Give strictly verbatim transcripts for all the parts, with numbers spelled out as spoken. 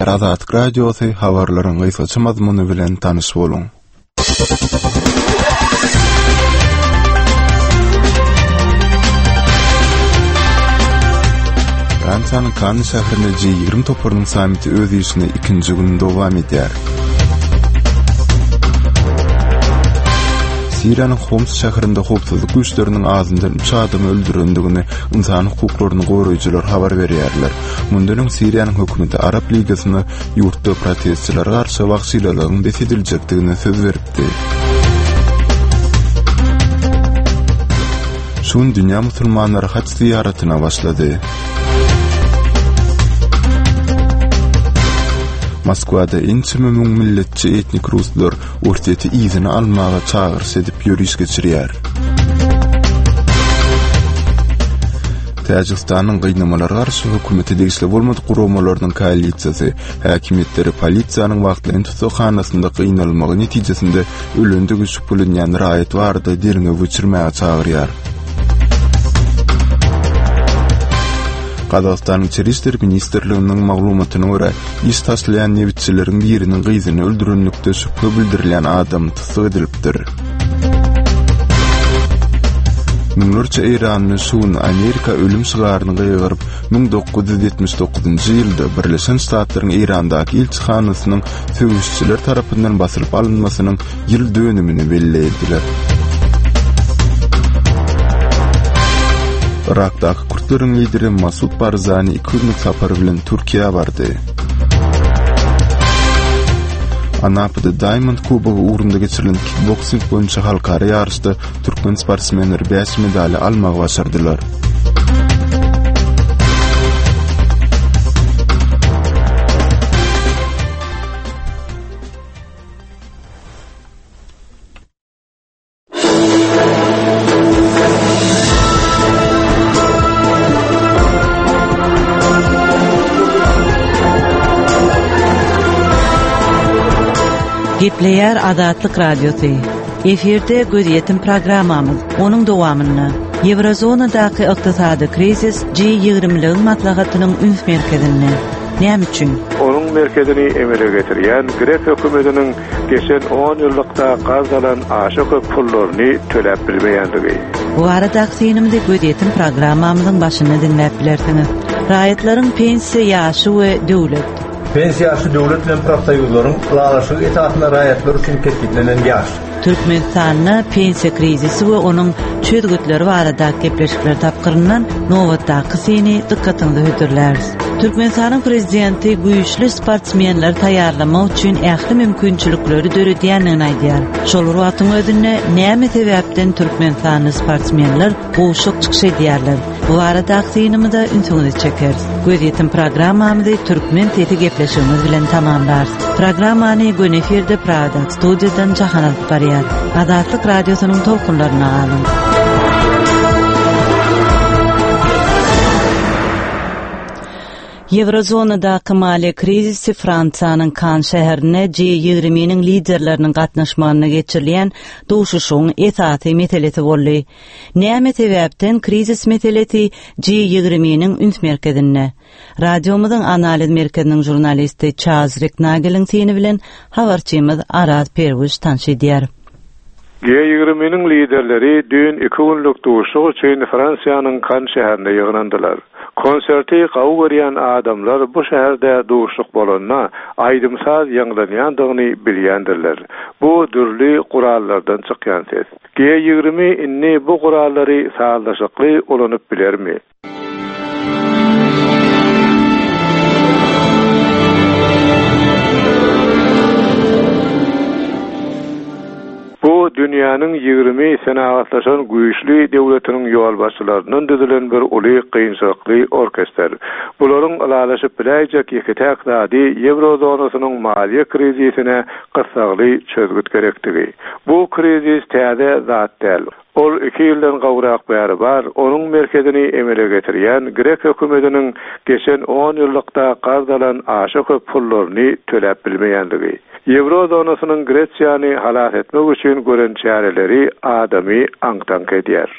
Azad Radyosu habarlaryň gysgaça mazmuny bilen tanyş boluň. Fransanyň Cannes şäherinde G ýigirme toplarynyň samiti öz işini ikinji gün dowam edýär. Siriýanyň Homs şäherinde howpsuzlyk güýçleriniň azyndan üç adam öldürendigini insan hukuklaryny goraýjylar habar berýärler. Mundan Siriýanyň hökümeti Arab Ligasyny ýurtda protestçilere garşy wagtçylygyň besediljakdigine söz beripdi. Şun dünýä musulmanlary haç ziýaratyna başlady. Moskvada inçimi müň milletçi etnik ruslar ortaty izini almaga çağırış edip ýürüş geçirýär. Täjikistanyň gynamalara garşy hökümeti degişli bolmady guramalarynyň koalisiýasy häkimetleri polisiýanyň wagtlyň tutuşxanasynda gynalmagy netijesinde ölendigi şüphelenýän raýat bardy derine geçirmäge çağırýar. Qazaqstan İçeri işler Ministerliğinin maglumatyna görä, iş taşlayan nebitçileriň biriniň gyzyny öldürenlikde şüphe bildirilýän adam tutsak edilipdir. Müňlerçe Iranny şuň Amerika ölüm şygaryny gyýryp, bin dokuz ýüz ýetmiş dokuzynjy ýylda Birleşen Ştatlaryň Irandaky elçixanasynyň söwüşçiler tarapyndan basylyp alynmasynyň ýyl dönümini belleýdiler. Irak'daki Kurtların lideri Masud Barzani iki günlük sapar bilen Türkiýe bardy. Anapyda Diamond Kubogy uğrunda geçirilen kickboxing boýunça halkara ýarışda türkmen sportsmenleri beş medali almagy başardylar. Gepleýär Adatlyk Radiosu. Eferde göz ýetim programmamyz. Onuň dowamyny Eurozonadaky ykdysady krizis G ýigrimeliň maslahatynyň üns merkezinde. Näme üçin? Onuň merkezini emele getirýän Grek hökümetiniň geçen on ýyllykda gardalan aşyk pullaryny töläp bilmeýändigi. Bu arada synymdy göz ýetim programmamyzyň başyny dinläp bilersiňiz. Raýatlaryň pensiýa ýaşy we döwlet Pensiya ýaşy döwlet bilen profsoýuzlaryň ulaşy etatyna raýatlar üçin ketdirilýän ýaş. Türkmenistanyň pensiya krizisi we onuň çözgütleri barada gepleşikler tapkyryndan nowatdaky seni dikkatyňizi hödürläris. Türkmenistanyň prezidenti güýçli sportsmenler taýýarlamak üçin ähli mümkinçilikleri döredýänini aýdýar. Şol wagtyň özünde näme sebäpden Türkmenistanyň sportsmenler goşuk çykyş edýärler? Bu arada synymyda ünsüňizi çekeriz. Göz ýetim programmamyzy türkmen teti gepleşigimiz bilen tamamlarys. Programmany Gönefirde Prada studiýadan jahan alyp barýar. Adatlyk radiosynyň tolkunlaryna alyn. Eurozonadaky maliýe krizisi Fransiýanyň Cannes şäherine G ýigrimeniň liderleriniň gatnaşmagyna geçirilýän duşuşyň esasy meselesi boldy. Näme sebäpden krizis meselesi G ýigrimeniň üns merkezinde? Radiomyzyň analiz merkeziniň jurnalisti Charles Reknageliň seni bilen habarçymyz Araz Perwiş tanşydýar. G ýigrimeniň liderleri dün iki günlük duşuşy üçin Fransiýanyň Cannes şäherinde ýygrandylar. Konserti gawy görýän adamlar bu şäherde duşuk bolanyna aýdymsaz ýanglanýandygyny bilýändirler. Bu dürli gurallardan çykýan ses. G ýigirme inni bu gurallary sağlaşykly olanyp bilermi? Bu dünýäniň ýigirme sene agatlaşan güýçli döwletiniň ýol başçylarynyň düzülen bir uly kynçylykly orkestr. Bularyň alalaşyp biläjek iki täkdadi Eurozonanyň maliýe krizisine gysagly çözgüt gerektigi. Bu krizis täze zat däl. Ol iki ýyldan gawrak bäri bar, onuň merkezini emele getirýän Grek hökümetiniň geçen on ýyllykda gardalan aşyk pullaryny töläp bilmeýändigi. Eurozonanyň Gresiýany halat etmek üçin gören çäreleri adamy aňtank edýär.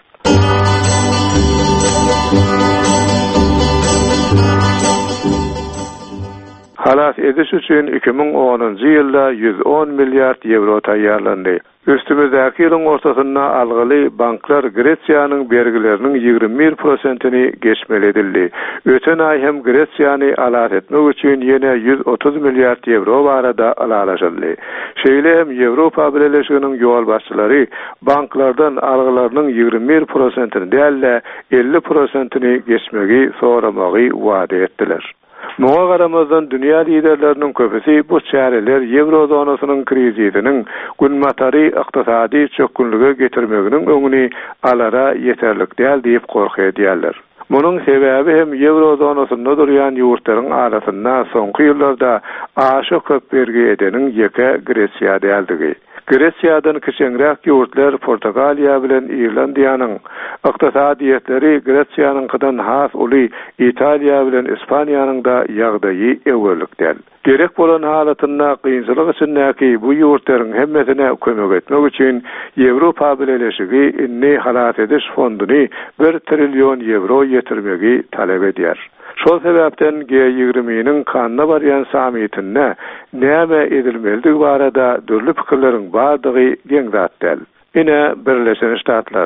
Halas ediş üçün iki min onuncu ýylda yüz on milliard euro taýýarlandy. Üstümizdäki ýylyň ortasynda algyly banklar Gresiýanyň bergileriniň ýygrimi bir prosentini geçmeli edildi. Öten ay hem Gresiýany alat etmek üçin ýene yüz otuz milliard euro barada alalaşyldy. Şeýle hem Ýewropa Birleşiginiň ýol başçylary banklardan algylarynyň ýygrimi bir prosentini däl elli prosentini geçmegi soramagy wada etdiler. Muğa garamazdan dünýä liderleriniň köpüsi bu çäreler Eurozonasının krizisiniň günmatary ykdysady çökünlüge getirmeginiň öňüni alara yeterlik däl diýip gorky edýärler. Munyň sebäbi hem Eurozonasynda durýan ýurtlaryň arasynda soňky ýyllarda aşy köp bergi edeniň ýeke Gresiýa däldigi. Gresiýadan kiçiňräk ýurtlar Portugaliýa bilen Irlandiýanyň ykdysadyetleri Gresiýanyňkydan has uly Italiýa bilen Ispaniýanyň da ýagdaýy öwürlikden. Gerek bolan halatynda kynçylyk içindäki bu ýurtlaryň hemmesine kömek etmek üçin Ýewropa Birleşigi inni halat ediş fonduny bir trillion euro ýetirmegi talep edýär. Şol sebäpden G ýigriminiň kanuna barýan samitinde näme edilmeligi barada dürli pikirleriň bardygy geň zatdal. Ine Birleşen Ştatlar.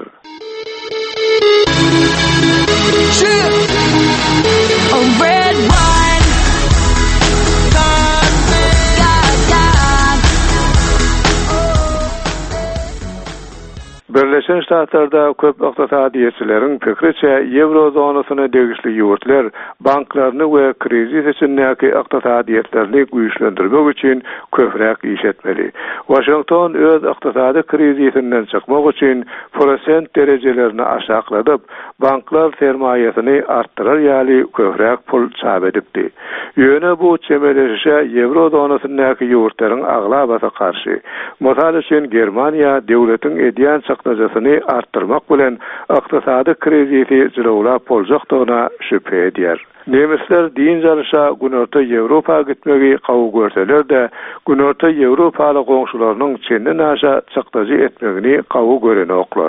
Birleşen Ştatlarda köp ykdysadyetçileriň pikriçe Eurozonasına degişli ýurtlar banklaryny we krizis içindäki ykdysadyetlerini güýçlendirmek üçin köprek iş etmeli. Washington öz ykdysady krizisinden çykmak üçin prosent derejelerini aşakladyp, banklar sermaýesini artdyrar ýaly köprek pul çap edipdi. Ýöne bu çemeleşe Eurozonasyndaky ýurtlaryň aglabata karşı. Mesal üçin Germaniýa döwletiň edýän çykdyjysyny arttırmak bilen ykdysady krizisi jylawlap boljakdygyna şüphe edýär. Nemisler diň jarşa günorta Ýewropa gitmegi gawy görseler-de, günorta Ýewropaly goňşularynyň çenden aşa çykdyjy etmegini gawy gören oklar.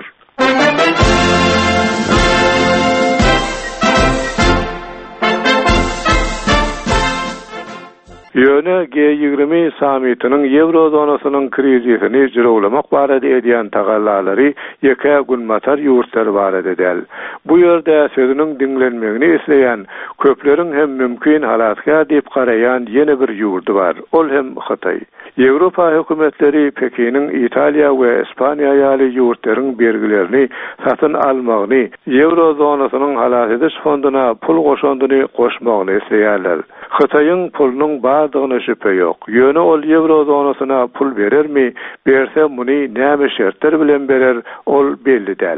Ýöne G ýigrimi samitiniň Eurozonasının krizisini jyrawlamak barada edýän tagallalary ýeke günmatar ýurtlar barada edel. Bu ýerde sözüniň dinlenmegini isleýän, köpleriň hem mümkin halatga diýip garaýan ýene bir ýurdy bar. Ol hem Hytaý. Ýewropa hökümetleri Pekiniň Italiýa we Ispaniýa ýaly ýurtlaryň bergilerini satyn almagyny, Eurozonasının halat ediş fonduna pul goşandyny goşmagyny isleýärler. Hytaýyň pulunyň bardygyna şüphe ýok. Ýöne ol Eurozonasyna pul berermi? Berse muny näme şertler bilen berer? Ol belli däl.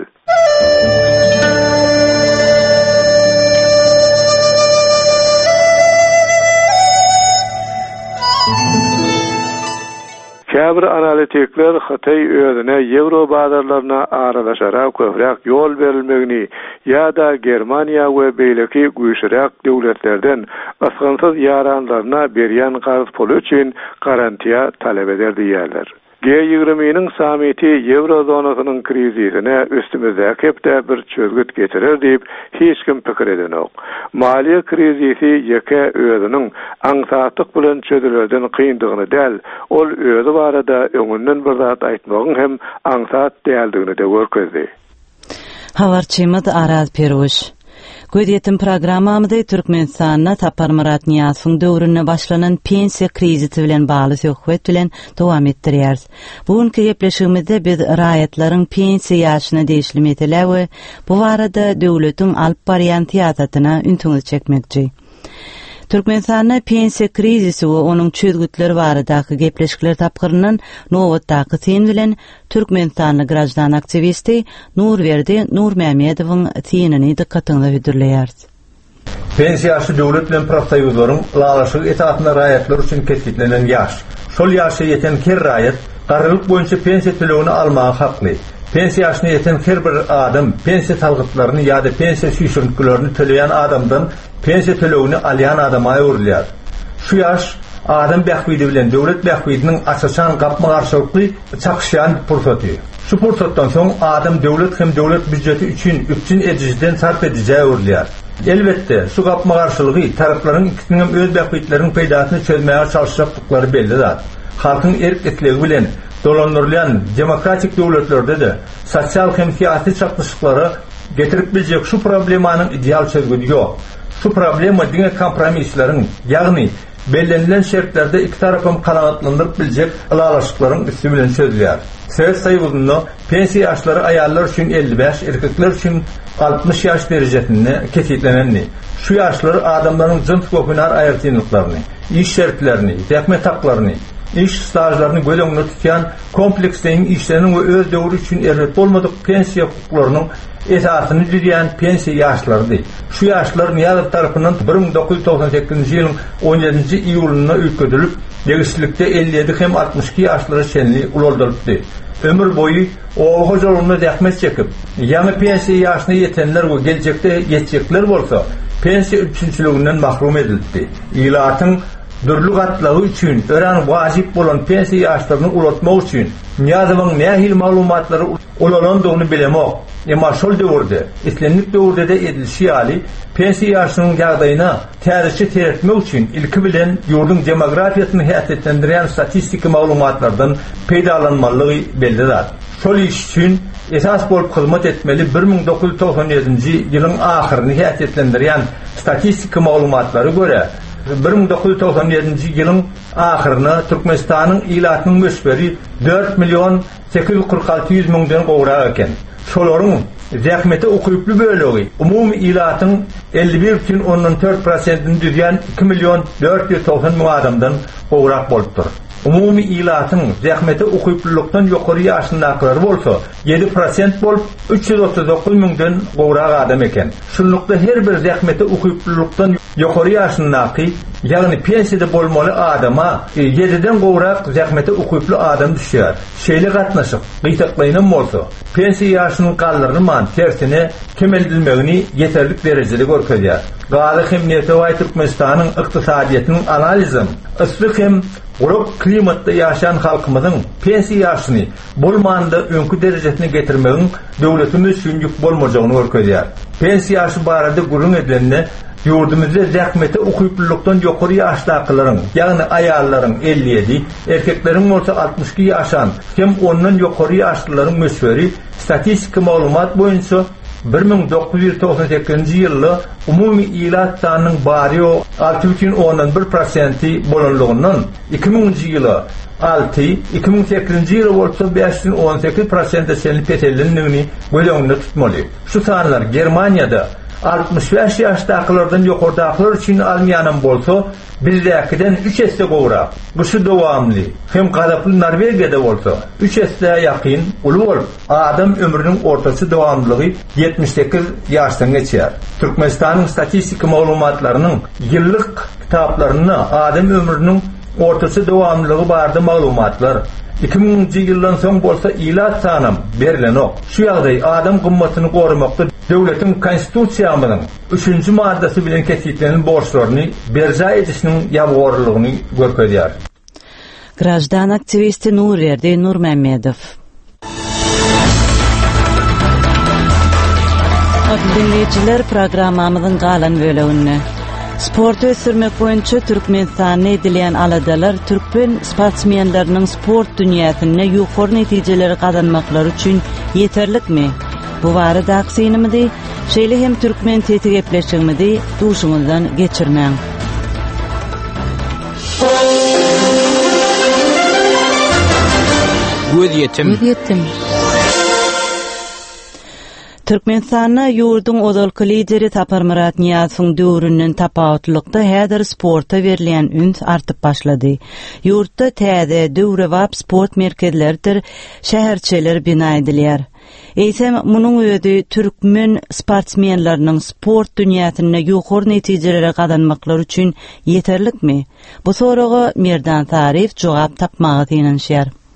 Käbir analitikler Hytaý özüne Euro bazarlaryna aralaşarak köprek ýol berilmegini ýa-da Germaniýa we beýleki güýçlürak döwletlerden asgansız ýaranlaryna berýän garz pulu üçin garantiýa talep eder diýerler. G ýigrimiň samiti Eurozonasının krizisine üstümizde hepde bir çözgüt getirir diýip hiç kim pikir edenok. Maliýe krizisi ýeke özüniň aňsatlyk bilen çözülerden kyndygyny däl, ol özü barada öňünden bir zat aýtmagyň hem aňsat däldigini de görkezdi. Habarçymyz Araz Peruş. Gödýetim programmamyzda Türkmenistanyna Tapar Murat Niýazowyň döwrüne başlanan pensiýa krizisi bilen bagly söhbet bilen dowam etdirýäris. Bugünkü gepleşigimizde biz raýatlaryň pensiýa ýaşyna değişlim etele we bu barada döwletiň alyp barýan tiýasatyna üntüňiz çekmekçi. Türkmenistanyna pensiýa krizisi we onuň çözgütleri baradaky gepleşikler tapgyryndan nowatdaky sen bilen Türkmenistanyň grajdan aktivisti Nurberdi Nurmehmedowyň tiýinini dikkatyňize hödürleýäris. Pensiýa ýaşy döwlet bilen profsaýuzlaryň lagaşyk etatyna raýatlar üçin ketgitlenen ýaş. Şol ýaşa ýeten her raýat garrylyk boýunça pensiýa tölegini almagy hakly. Pensiýa ýaşyna ýeten her bir adam pensiýa talgytlaryny ýa-da pensiýa süýşürliklerini töleýän adamdan pensiýa tölegini alýan adama öwrülýär. Şu ýaş adam bähwidi bilen döwlet bähwidiniň açaçan gapma garşylykly çakışýan pursaty. Şu pursatdan soň adam döwlet hem döwlet büdjeti üçin üç yüz edijden sarf edijä öwrülýär. Elbette, şu gapma garşylygy taraplaryň ikisiniň öz bähbitlerini peýdasyny çözmäge çalışýakdyklary belli zat. Halkyň erketligi bilen dolandyrılan demokratik döwletlerde de sosial hem siyasi çatışıklary getirip biljek şu problemanyň ideal çözgüdi ýok. Şu problema diňe kompromislaryň, ýagny bellenlen şertlerde iki tarafım kanaatlandırıp bilecek ılalaşıkların üstü bilen çözülüyor. Söz sayılığında pensiya yaşları ayarlar üçün elli beş, erkekler üçün altmış yaş derecesinde kesitlenenli. Şu yaşları adamların cınt kokunar ayartınlıklarını, iş şertlerini, zahmet haklarını, iş stajlarını gölemini tutan kompleksleyin işlerinin ve öz devri üçün erret olmadık pensiya hukuklarının esasını düzleyen pensiya yaşları değil. Şu yaşların yazıp tarafından bir bin dokuz yüz doksan sekizinji yılın on yedinji iyuluna ülkedilip legislikte elli yedi hem altmış iki yaşları şenliği uloldurupdu. Ömür boyu o hocalığında zahmet çekip yanı pensiya yaşına yetenler ve gelecekte yetecekler olsa pensiya üçüncülüğünden mahrum edildi. İlatın dürlük atlığı üçün ören vacip bolan pensiya yaşlarını ulatmak üçün niyazımın nehil malumatları ulanandığını bilemek. Ama şol döwürde, islenlik döwürde de edilşi ali pensiya yaşının ýagdaýyna täzesi teretmek üçin ilki bilen ýurdun demografiýasyny häsiýetlendirýän statistik maglumatlardan peýdalanmalygy belli zat. Şol iş üçin esas bolup hyzmat etmeli bir bin dokuz yüz doksan ýedinji ýylyň ahyryny häsiýetlendirýän statistik maglumatlary göre bir bin dokuz yüz doksan ýedinji ýylyň ahyryny Türkmenistanyň ilatynyň göçberi dört milyon sekiz yüz kırk altı yüz miňden gowrak eken. Şolaryň zähmeti okuyuply bölegi umumy ilatyň elli bir бүтүн ондон төрт prosentini düzýän iki milyon dört yüz doksan miň adamdan gowrak bolupdyr. Umumy ilatyň zähmeti okuyuplylykdan ýokary ýaşyndakylar bolsa yedi prosent bolup üç yüz otuz dokuz miňden gowrak adam eken. Şunlukda her bir zähmeti okuyuplylykdan ýokary ýaşyndaky, ýagny pensiyada bolmaly adama yediden gowrak zähmeti okuyuply adam düşýär. Şeýle gatnaşyp gytaklaýan bolsa, pensiya ýaşynyň galdyrman tersine kemeldilmegini yeterlik derejede görkezýär. Galy hem Neteway Türkmenistanyň ykdysadyýatynyň analizim, yslyk hem Uruk klimatda yaşayan halkımızın pensiya yaşını bolmanda önkü derecesine getirmeğin devletimiz sündük bolmacağını görkezýär. Pensiya yaşı barada gurun edilenine yurdumuzda zähmeti okuyupluluktan ýokary ýaşdakylaryň, ýagny aýallaryň elli yedi, erkekleriň bolsa altmış iki ýaşan, hem ondan ýokary ýaşlylaryň mösberi statistik maglumat boýunça bir bin dokuz yüz doksan sekizinji ýylda umumy ilat sanynyň bary altı бүтүн ондон bir prosenti bolanlygyndan iki miňinji ýyla altı, iki bin sekizinji ýyla bolsa beş бүтүн on sekiz prosent şeýle petellendigini göleminde tutmaly. Şu sanlar Germaniýada altmış beş ýaşdakylardan ýokardakylar üçin almaýanan bolsa bizdäkiden üç esse gowrak. Bu şu dowamly. Hem gadaply Norwegiýada bolsa üç esse ýakyn uly bolup, adam ömrüniň ortasy dowamlygy yetmiş sekiz ýaşdan geçýär. Türkmenistanyň statistik maglumatlarynyň ýyllyk kitaplaryna adam ömrüniň ortasy dowamlygy bardy maglumatlar iki miňinji ýyldan soň bolsa ilat sanam berilenok. Şu ýagdaý adam gymmatyny gorumakda döwletiň konstitusiýamynyň üçünji maddesi bilen kesitlen borçlaryny berja edişiniň ýagorlygyny görkezýär. Grajdan aktivisti Nurerdi Nurmammedow. Dinleyijiler, programmamyzyň galan bölegini sport ösürmek boýunça Türkmenistanyň edilýän aladalar türkmen sportsmenläriniň sport dünýäsinde ýokary netijeleri gazanmaklary üçin yeterlikmi? Bu barada aksinimidi, şeýle hem türkmen tetik epleşigmidi duşuňyzdan geçirmäň. Göz yetim. Göz yetim. Türkmenistanyň ýurdun ozalky lideri Tapar Murat Niýazowyň döwründen tapawatlykda häzir sporta berilýän üns artyp başlady. Ýurtda täze döwrewap sport merkezleridir, şäherçeler bina edilýär. Eýsem munyň öýdi türkmen sportsmenläriniň sport dünýäsinde ýokary netijelere gazanmaklary üçin yeterlikmi? Bu soraga Merdan Tarif jogap tapmagy ýanşýar.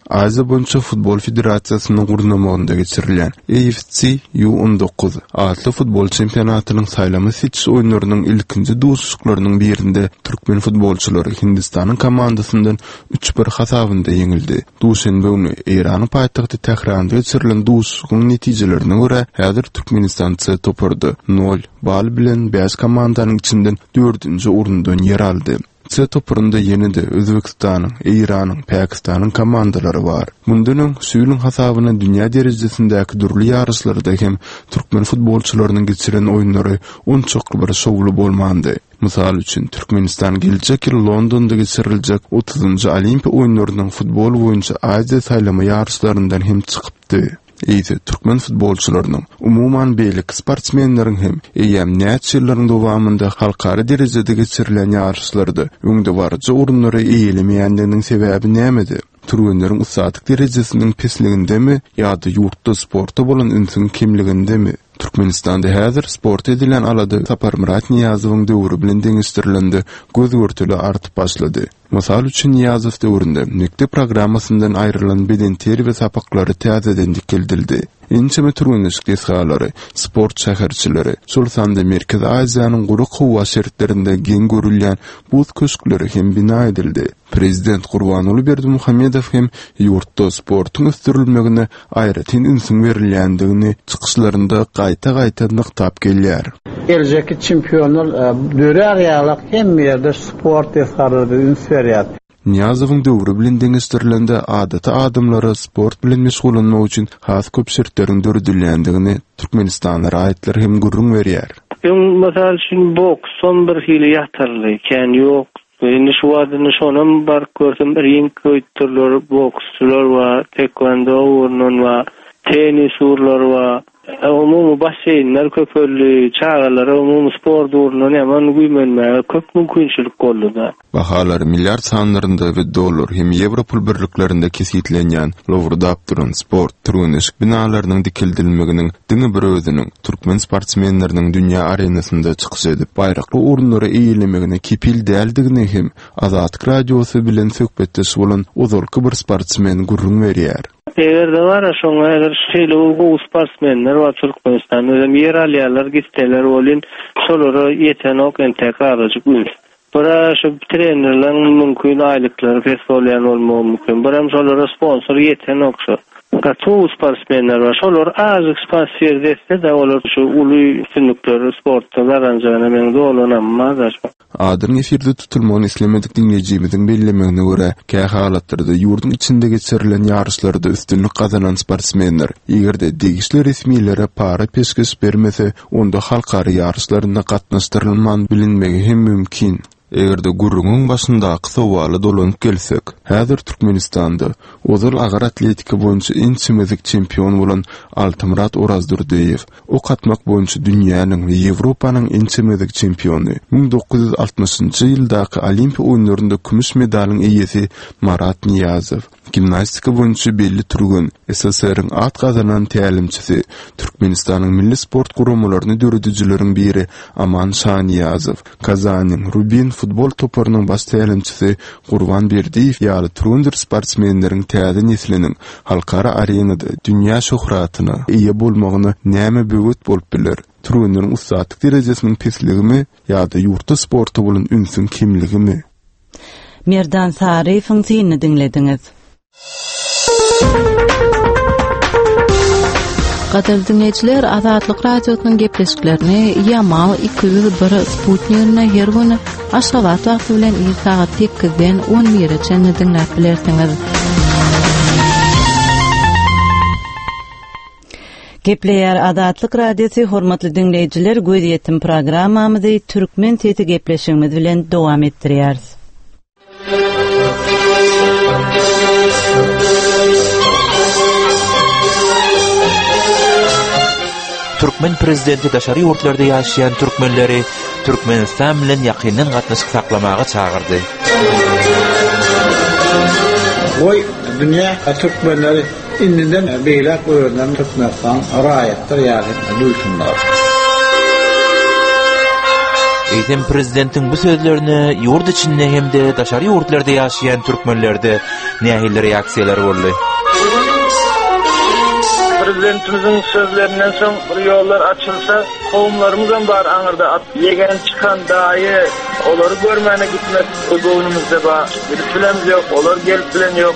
Aziya boyunça Futbol Federasyasının gurulmagynda geçirilen A F C U on dokuz adlı futbol çempionatynyň saýlamy seçiş oýunlarynyň ilkinji duşuklarynyň birinde türkmen futbolçylary Hindistanyň komandasyndan üç bir hasabynda ýeňildi. Duşenbe güni Iranyň paýtagty Tehranda geçirilen duşukyň netijelerine görä häzir Türkmenistan C topardy. nol bal bilen beş komandanyň içinden dördünji orundan yer aldy. C topurunda yenide Özbekistanyň, Iranyň, Pakistanyň komandalary bar. Mundan süýlüň hasabyna dünýä derejesindäki durly ýarışlarda hem türkmen futbolçylarynyň geçiren oýunlary onçok bir şowly bolmandy. Mysal üçin Türkmenistan geljek ýyl Londonda geçiriljek otuzunji Olimpiýa oýunlarynyň futbol boýunça Aziya saýlama ýarışlaryndan hem çykypdy. Eýse türkmen futbolçylarynyň umuman beýlik sportsmenleriň hem eýem näçe ýyllaryň dowamında halkara derejede geçirilen ýarışlarda öňde barjy urunlary eýelemeýändiginiň sebäbi nämedi? Türkmenleriň usatlyk derejesiniň pesligindemi ýa-da ýurtda sporta bolan ünsüň kimligindemi? Türkmenistanda häzir sport edilen alady Sapar Murat Niýazowyň döwri bilen deňişdirilendi, göz görtüli artyp başlady. Mysal üçin Niýazow döwründe mekdep programmasyndan aýrylan beden teri we sapaklary täzeden dikildildi. Inçeme türkmenlik desgalary, sport şäherçileri, şol sanda Merkez Aziýanyň guruq howa şertlerinde geň görülýän buz köşkleri hem bina edildi. Prezident Gurbanuly Berdimuhammedow hem ýurtda sportyň ösdürilmegine aýratyn ünsüň berilýändigini çykyşlarynda gaýta-gaýta nyktap gelýär. Geljeki çempionlar döre arýalyk hem ýerde sport desgalary üns berýär. Niýazowyň döwri bilen deňişdirilende adaty adamlary sport bilen meşgulanmak üçin has köp şertleriň döredilýändigini Türkmenistan raýatlar hem gurrun berýär. Mesela şimdi boks son bir hili ýatarly, kän ýok. Indi şu wadyny şonam bar görsem ring köýtürler, boksçular we taekwondo urnan we tenis urlar we umumy baseynler köpölli, çağalar, umumy sport urnan ýaman güýmenmäge köp mümkinçilik boldy. Bahalar milyar sanlarında ve dolar hem Euro pul birliklerinde kesitlenýän lowrudap duran sport türüniş binalarynyň dikildilmeginiň diňe bir özüniň türkmen sportsmenleriniň dünýä arenasynda çykyş edip baýrakly urunlary eýilemegine kepil däldigini hem Azatlyk radiosy bilen söhbetdeş bolan ozalky bir sportsmen gurrun berýär. Eger de var şoňa eger şeýle ugu sportsmenler we Türkmenistanda ýer alýarlar, gitseler bolyn, şolary ýetenek entegrasiýa güýç. Bura şu trenerlerin mümkün aýlyklary fesbolýan bolmagy mümkün. Bura şolara sponsor ýetenek şu. Gatu sportsmenler var. Şolar azyk sponsor deste de olar şu uly üstünlikleri sportda garanjana men dolanamaz. Adyn efirde tutulmagyny islemedik dinleýijimiziň bellemegine görä, kä halatlarda ýurdun içinde geçirilen ýarışlarda üstünlik kazanan sportsmenler egerde degişli resmiýetlere para peşkeş bermese, onda halkary ýarışlarynda gatnaşdyrylman bilinmegi hem mümkin. Egerde gurrunun başında sowala dolanyp gelsek, häzir Türkmenistanda ozal agar atletika boýunça en çemezik çempion bolan Altamrat Orazdurdiýew, o katmak boýunça dünýäniň we Ýewropanyň en çemezik çempiony. ming dokuz yüz altmışynjy ýyldaky Olimpiýa oýunlarynda kümüş medalyň eýesi Marat Niýazow, gimnastika boýunça belli turgan S S R-iň at gazanan tälimçisi, Türkmenistanyň milli sport guramalaryny döredijileriň biri Aman Şaniýazow, Kazanyň Rubin futbol toparynyň baş tälimçisi Gurban Berdiýew ýaly turgundyr sportsmenleriň täze nesliniň halkara arenada dünýä şöhratyna eýe bolmagyny näme böwet bolup biler? Turgundyryň usatlyk derejesiniň pesligimi ýa-da ýurtda sporta bolan ünsüň kimligimi? Merdan Sariýewiň syny dinlediňiz. Gaderli dinleyijiler, Azatlyk radiosynyň gepleşiklerini ýamal iki yüz bir Sputnik'ne her güni aşgabat wagty bilen saat sekizden on birgacha dinläp bilersiňiz. Gepleýär Azatlyk radiosy hormatly dinleyijiler, göz ýetim programmamyzy türkmen sesi gepleşigimiz bilen dowam etdirýäris. Türkmen prezidenti daşary ýurtlarda ýaşaýan türkmenleri Türkmenistan bilen ýakyndan gatnaşyk saklamagy çagyrdy. Oy, dünýä türkmenleri indinden beýlek öýünden Türkmenistan raýatlar ýaly duýsunlar. Eýsem prezidentin bu sözlerini yurt içinde hem de daşary ýurtlarda ýaşaýan türkmenlerde nähili reaksiýalar boldy. Prezidentimizin sözlerinden soň bir ýollar açylsa, kowumlarymyzdan bar aňyrda at ýegen çykan daýy, olary görmäne gitmek öýünümizde bar. Bir bilen ýok, olar gelip bilen ýok.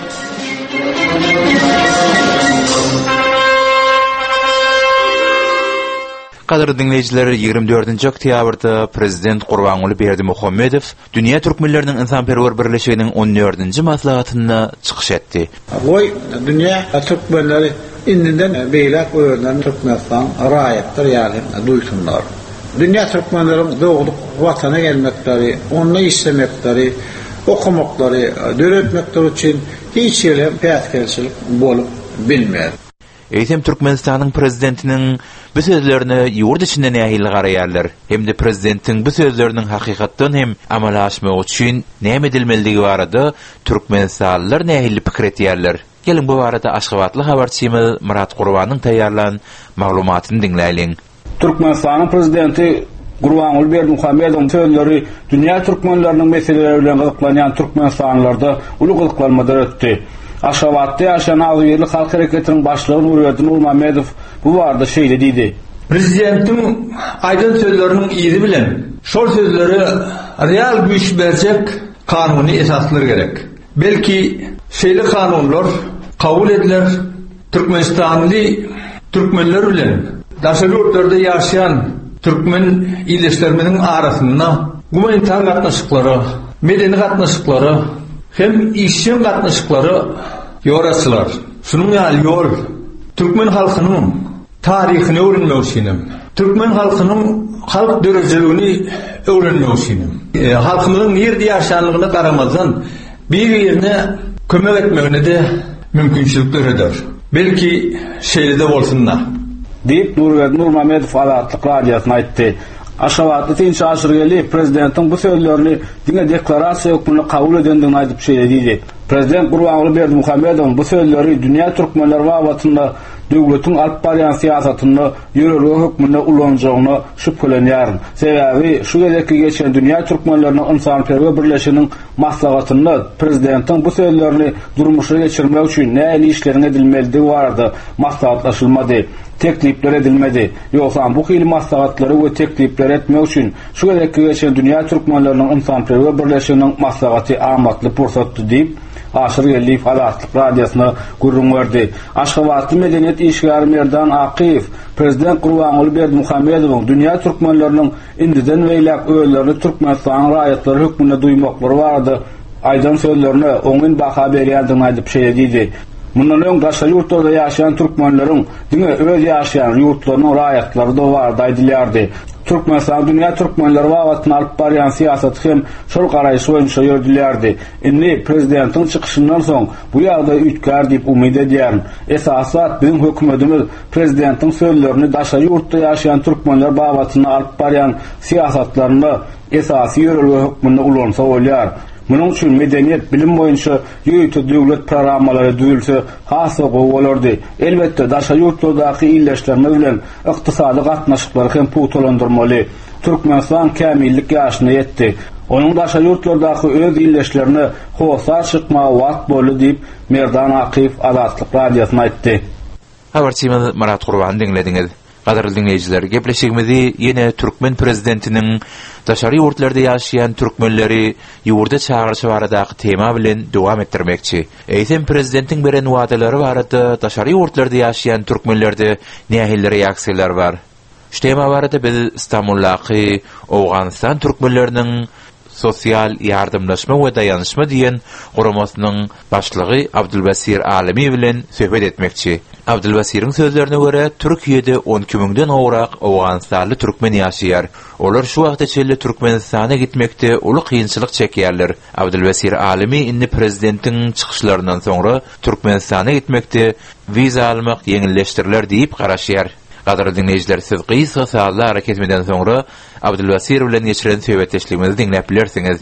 Kadar dinleyiciler ýygrimi dördünji oktýabrda Prezident Gurbanuly Berdimuhammedow Dünýä türkmenleriniň insanperwer birleşiginiň on dördünji maslahatyna çykyş etdi. Goý dünýä türkmenleri indinden beýlek öýünden Türkmenistan raýatlar ýaly duýsunlar. Dünýä türkmenleriň doguduk watana gelmekleri, onu islemekleri, okumakları, döretmekleri üçin hiç ýere päskelçilik bolup bilmeýär. Eýsem Türkmenistanyň prezidentiniň bu sözlerini ýurt içinde nähili garaýarlar. Hem de prezidentin bu sözleriniň hakykatdan hem amala aşmagy üçin näme edilmeligi barada türkmenistanlylar nähili pikir etýärler. Gelin bu barada Aşgabatly habarçymyz Murat Gurbanyň taýýarlan maglumatyny dinläýin. Türkmenistanyň prezidenti Gurbanuly Berdimuhammedow sözleri dünýä türkmenleriniň meseleleri bilen gyzyklanýan türkmenistanlarda uly gyzyklanmalar ötdi. Aşgabatda ýaşaýan Azerbaýjan halk hareketiniň başlygy Nuretdin Urmamedow bu barada şeýle diýdi. Prezidentin aýdan sözleriniň ýeri bilen şol sözleri real güýç berjek kanuny esaslar gerek. Belki şeýle kanunlar kabul ediler, Türkmenistanly türkmenler bilen daşary ýurtlarda ýaşaýan türkmen ýyldaşlarymyň arasynda gumanitar gatnaşyklary, medeni gatnaşyklary hem işçi gatnaşyklary ýoraçylar. Şunuň ýaly ýol türkmen halkynyň taryhyny öwrenmek üçin, türkmen halkynyň halk dörejeligini öwrenmek üçin, e, halkymyzyň ýerde ýaşanlygyna garamazdan bir ýerine kömek etmegine de mümkinçilikler eder. Belki şeýlede bolsunlar. Diýip Nuretdin Urmamedow Azatlyk radiosyna aýtdy. Aşgabatda tinç aşyrgeli prezidentin bu sözlerini diňe deklarasiýa hukmyny kabul edendigini aýdyp şeýle diýdi. Prezident Gurbanuly Berdimuhammedow bu sözleri dünýä türkmenleri wagtynda döwletiň alyp barýan siýasatyny ýörelige hukmyny ulanjagyna şüphelenýär. Sebäbi şu gezekde geçen dünýä türkmenleriniň insanperwer birleşiginiň maslahatyny prezidentin bu sözlerini durmuşa geçirmek üçin näme işlerin edilmeligi barada maslahatlaşylmady. Teklipler edilmedi. Ýoksa bu hili maslahatlary we teklipler etmek üçin şu gezekde geçen dünýä türkmenleriniň insanperwer birleşiginiň maslahaty amatly pursatdy diýip Aşyrgeli Azatlyk radiosyna gurrun berdi. Aşgabatly medeniýet işgary Merdan Akyf Prezident Gurbanuly Berdimuhammedow dünýä türkmenleriniň indiden weýlek öýlerini Türkmenistan raýatlary hukmyna duýmaklary barada aýdan sözlerini oňun baha berýändigini aýdyp şeýle diýdi. Mundan öň daşary ýurtlarda ýaşaýan türkmenleriň diňe öz ýaşaýan ýurtlarynyň raýatlary da bar diýilýärdi. Türkmenistan dünýä türkmenleri wagtyny alyp barýan siýasat hem şol garaýyş boýunça ýördülerdi. Indi prezidentin çykyşyndan soň bu ýagdaý ütkär diýip umyd edýär. Esasat bizim hökümetimiz prezidentin sözlerini daşary ýurtda ýaşaýan türkmenler wagtyny alyp barýan siýasatlaryny esasy ýörelige hukmyny ulansa bolýar. Munyň üçin medeniýet bilim boýunça ýöýte döwlet programmalary düzülse hasy gowy bolardy. Elbetde daşary ýurtlardaky ýyldaşlarymyz bilen ykdysady gatnaşyklary hem puwtalandyrmaly. Türkmenistan kämillik ýaşyna ýetdi. Onuň daşary ýurtlardaky öz ýyldaşlaryny hosa çykmagy wagt boldy diýip Merdan Akyf Azatlyk radiosyna aýtdy. Habarçymyz Murat Gurbany dinlediňiz. Gaderly dinleyijiler, gepleşigimizi ýene Türkmen prezidentiniň daşary ýurtlarda ýaşaýan türkmenleri ýurda çağırşy baradaky tema bilen dowam etdirmekçi. Eýsem prezidentiň beren wadalary barada daşary ýurtlarda ýaşaýan türkmenlerde nähili reaksiýalar bar. Şu tema barada biz İstanbuldaky Awganistan türkmenleriniň sosial ýardymlaşma we daýanyşma diýen guramasynyň başlygy Abdulbasir Alimi bilen söhbet etmekçi. Abdulbasir'in sözlerine göre Türkiye'de on iki miňden owrak Awganistanly türkmen ýaşaýar. Olar şu wagtda çelle Türkmenistana gitmekde uly kynçylyk çekýärler. Abdulbasir Alimi indi prezidentiň çykyşlaryndan soňra Türkmenistana gitmekde viza almak ýeňilleşdiriler diýip garaşýar. Gaderly dinleyijiler, siz gysga sağly hareketmeden soňra Abdulbasir bilen geçiren söhbetleşigimizi dinläp bilersiňiz.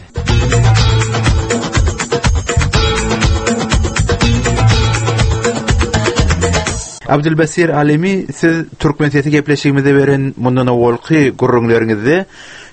Abdulbasir Alimi, siz Türkmeniyeti gepleşigimizde beren mundan awalky gurrunlaryňyzda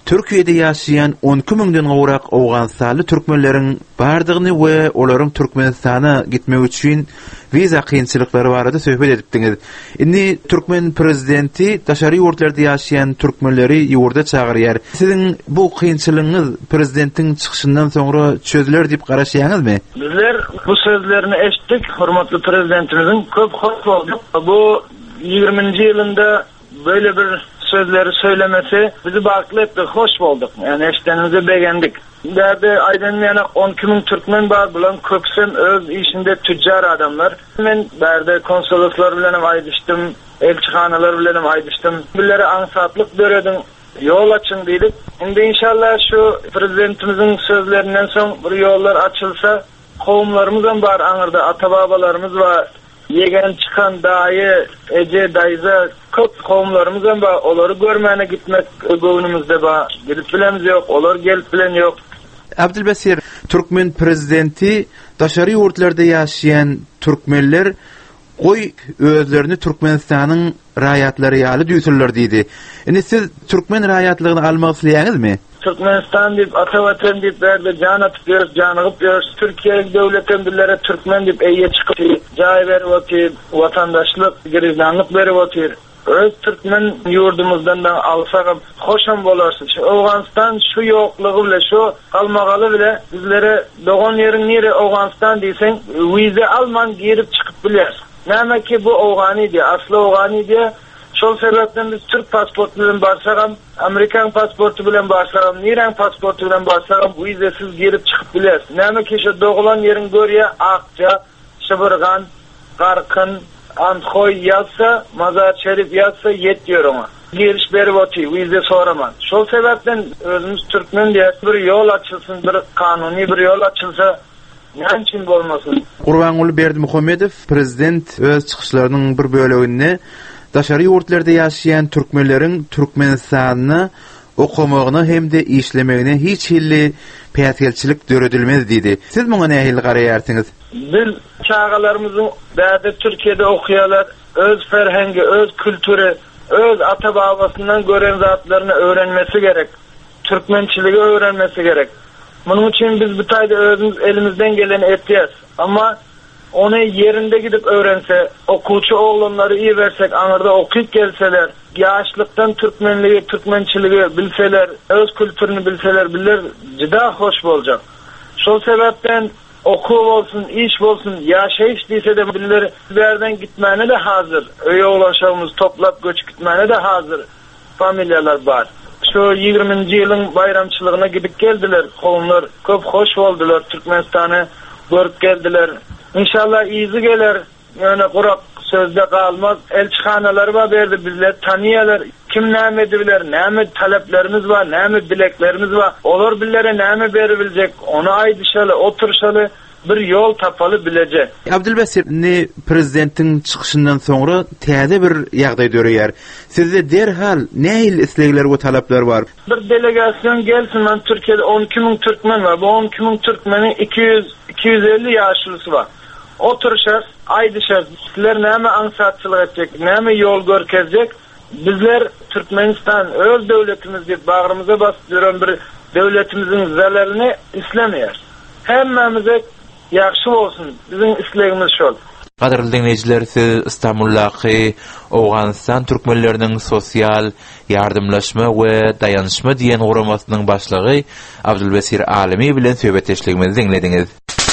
Türkiýede ýaşaýan on iki miňden gowrak Awganstanly türkmenleriň bardygyny we olaryň Türkmenistana gitmek üçin viza kynçylyklary barada söhbet edipdiňiz. Indi Türkmen prezidenti daşary ýurtlarda ýaşaýan türkmenleri ýurda çagyrýar. Siziň bu kynçylygyňyz prezidentiň çykyşyndan soňra çözüler diýip garaşýaňyzmy? Bizler bu sözlerini eşitdik. Hormatly prezidentimizin köp hoş boldyk. Bu ýygrimiňji ýylynda böyle bir sözleri söylemesi bizi baklı etti, hoş bulduk. Yani eştenimizi beğendik. Derdi aydan yana on iki bin Türkmen var, bulan köpsün öz işinde tüccar adamlar. Ben derdi konsoloslar bilenim aydıştım, elçihaneler bilenim aydıştım. Billeri ansatlık döredim, yol açın dedik. Şimdi inşallah şu prezidentimizin sözlerinden son bu yollar açılsa, kovumlarımızın var anırda, atababalarımız var. Yegen çıkan dayı, ece dayıza köp kovumlarımızdan var. Oları görmeyene gitmek ögünümüzde var. Gidip bilemiz yok, olar gelip bilen yok. Abdülbasir, Türkmen prezidenti daşary ýurtlarda ýaşaýan türkmenler goý özlerini Türkmenistanyň raýatlary ýaly düýsürler diýdi. Indi siz Türkmen raýatlygyny almak isleýäňizmi? Türkmenistan diýip atawatan diýip berdi, jan atyp ýörüp, janygyp ýörüp, Türkiýe döwletinden billere Türkmen diýip eýe çykyp, jaý berip otyr, watandaşlyk, girizdanlyk berip otyr. Öz Türkmen yurdumuzdan da alsak hoşam bolarsyň. Awganistan şu ýoklugy bilen, şu kalmagaly bilen bizlere dogan ýeriň nere Awganistan diýseň, wiza alman girip çykyp biler. Näme ki bu Awgany diýe, asly Awgany diýe. Şol sebepden biz Türk pasportu bilen barsagam, Amerikan pasportu bilen barsagam, Niran pasportu bilen barsagam wizasiz girip çykyp biler. Näme ki şu dogulan ýeriň görýä Akça, Şybırgan, Garkyn, Anthoy ýazsa, Mazar Şerif ýazsa ýetýär ona. Giriş berip otyr, wiza soraman. Şol sebepden özümüz Türkmen diýip bir ýol açylsyn, bir kanuny bir ýol açylsa näçin bolmasyn? Gurbanuly Berdimuhammedow prezident öz çykyşlarynyň bir böleginde daşary ýurtlarda ýaşaýan türkmenleriň Türkmenistanyny okumagyna hemde işlemegine hiç hilli päýtgelçilik döredilmez diýdi. Siz muňa nähili garaýarsyňız? Biz çağalarımızın bäde Türkiýede okuýarlar, öz ferhengi, öz kültüri, öz ata babasından gören zatlaryny öğrenmesi gerek. Türkmençiligi öğrenmesi gerek. Bunun için biz bu taýda özümüz elimizden geleni etýäs. Ama onu yerinde gidip öğrense, okuçu oğlanları iyi versek, anırda okuyup gelseler, yaşlıktan Türkmenliği, Türkmençiliği bilseler, öz kültürünü bilseler, bilir, cida hoş olacak. Şu sebepten okul olsun, iş olsun, yaşayış değilse de birileri bizlerden gitmene de hazır. Öye ulaşağımız toplap göç gitmene de hazır. Familyalar var. Şu ýygrimiňji ýylyň bayramçylygyna gidip geldiler. Kovumlar köp hoş boldular. Türkmenistany görüp geldiler. İnşallah izi gelir. Yani kurak sözde kalmaz. Elçihaneler var berdi, bizler tanıyalar. Kim näme edibiler, näme taleplerimiz var, näme dileklerimiz var. Olur billere näme beribilecek, onu aýdyşaly, oturşaly bir yol tapaly bilecek. Abdülbasir, ne prezidentin çykyşyndan soňra täze bir ýagdaý döreýär. Sizde derhal nähil islegler we talepler var? Bir delegasyon gelsin, ben Türkiýede on iki bin Türkmen var. Bu on iki bin Türkmenin iki yüz iki yüz elli ýaşlysy var. Oturuşar, aýdyşar, sizler näme ansatçylyk etjek, näme ýol görkezjek? Bizler Türkmenistan öz döwletimiz diýip bagrymyza basyp duran bir döwletimizin zalaryny islemeýär. Hemmemize ýaxşy bolsun, bizim islegimiz şol. Gaderly dinleýijiler, siz Istanbuldaky Awganistan türkmenleriniň sosial ýardymlaşma we dayanışma diýen guramasynyň başlygy Abdülbasir Alimi bilen söhbetleşigimizi dinlediňiz.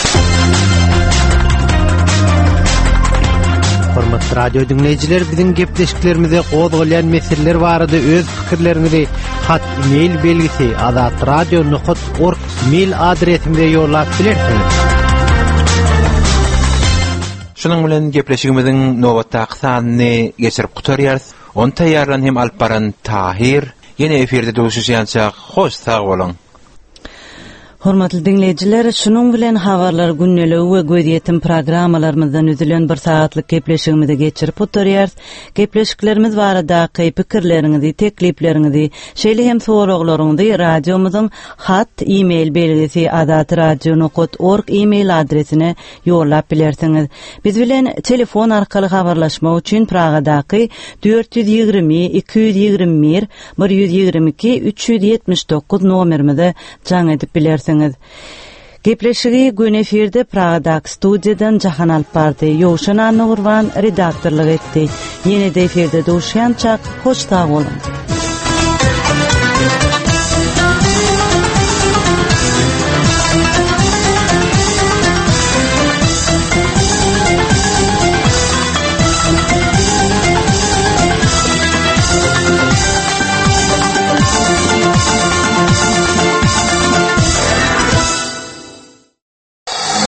Hormatly radio dinleýijiler, biziň gepleşiklerimize gozgalayan meseleler barada öz pikirlerinizi hat e-mail belgisi azatradio nokta org mail adresimizde ýollap bilersiňiz. Şunun bilen gepleşigimiziň nowatdaky sanyny geçirip gutarýarys. Onu taýýarlan hem alparan Tahir. Yine eferde duşuşýançak hoş sag bolun. Hormatly dinleyijiler, şunun bilen habarlar günneligi we göziýetim programmalarymyzdan üzülen bir saatlyk gepleşigimizi geçirip oturýar. Gepleşiklerimiz barada pikirleriňizi, teklipleriňizi, şeýle hem soraklaryňyzy radiomyzyň hat, e-mail belgisi azat radio nokta org e-mail adresine ýollap bilersiňiz. Biz bilen telefon arkaly habarlaşma üçin Pragadaky dört yüz ýygrimi iki yüz ýygrimi bir bir yüz ýygrimi iki üç yüz ýetmiş dokuz nomerimize jaň edip bilersiňiz. Gepleşigi gün efirde Pragadaky studiýadan Jahan Alpardy, Ýowşan Anurwan redaktorlyk etdi. Ýene-de efirde duşýançak hoş sag bolun.